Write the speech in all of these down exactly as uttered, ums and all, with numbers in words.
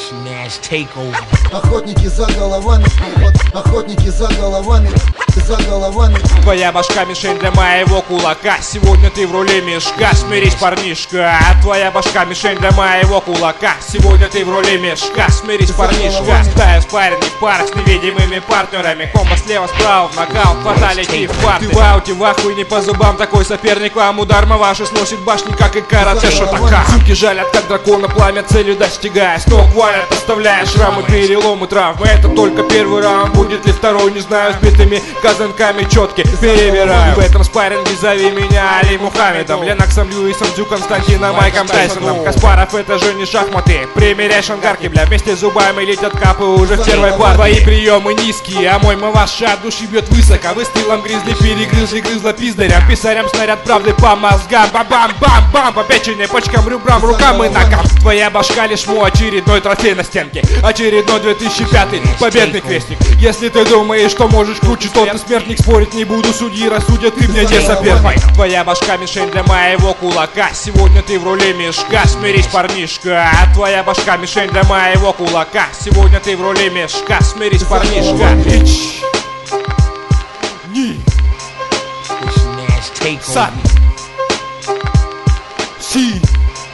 Охотники за головами, охотники за головами, за головами. Твоя башка мишень для моего кулака. Сегодня ты в роли мешка, смирись, парнишка. Твоя башка мишень для моего кулака. Сегодня ты в роли мешка, смирись, парнишка. Стая спарринги в парах с невидимыми партнерами. Комбо слева, справа, в нокаут, фаталити в парты. Ты в ауте, в ахуе, не по зубам такой соперник. Вам удар маваши сносит башни, как и карате шотака. Суки жалят, как дракона, пламя целью достигая. С ног валят, оставляя шрамы, переломы, травмы. Это только первый раунд, будет ли второй, не знаю. Сбитыми казанками четки перебираю. В этом спарринге зови меня Али Мухаммедом, Леноксом, Льюисом, Дзю, Константином, Майком Тайсоном. Каспаров, это же не шахматы, примеряй шангарки, бля. Вместе с зубами летят капы уже в первой паре. Твои приемы низкие, а мой маваша от души бьет высоко. Выстрелом грызли, перегрызли, грызла пиздарям. Писарям снаряд правды по мозгам. Бам-бам-бам-бам, по печени, почкам, ребрам, рукам и ногам. Твоя башка лишь мой очередной трофей на стенке. Очередной две тысячи пятый победный крестник. Если ты думаешь, что можешь круче, то ты смертник. Спорить не буду, судьи рассудят, ты мне не соперник. Твоя башка мишень для моего кулака. Сегодня ты в роли мешка, смирись, парнишка. Твоя башка мишень для моего кулака. Сегодня ты в роли мешка, смирись, парнишка. Ич. Ни. Сан. Си.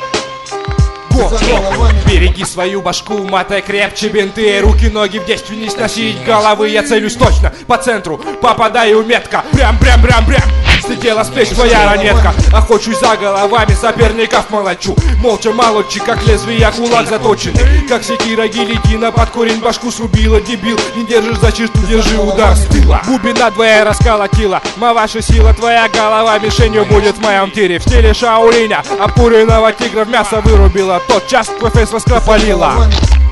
Береги свою башку, матай крепче бинты. Руки, ноги в действии не сносить головы. Я целюсь точно, по центру, попадаю метко. Прям-прям-прям-прям. Слетела с плеч твоя ранетка. Охочусь за головами соперников, молочу. Молча молодчик, как лезвие, кулак заточенный. Как секира гильотина, под корень башку срубила. Дебил, не держишь защиту, держи удар с тыла. Бубина твоя расколотила, маваша сила. Твоя голова мишенью будет в моем тире. В стиле Шаолиня обкуренного тигра в мясо вырубила. Тот час профессор скропалила.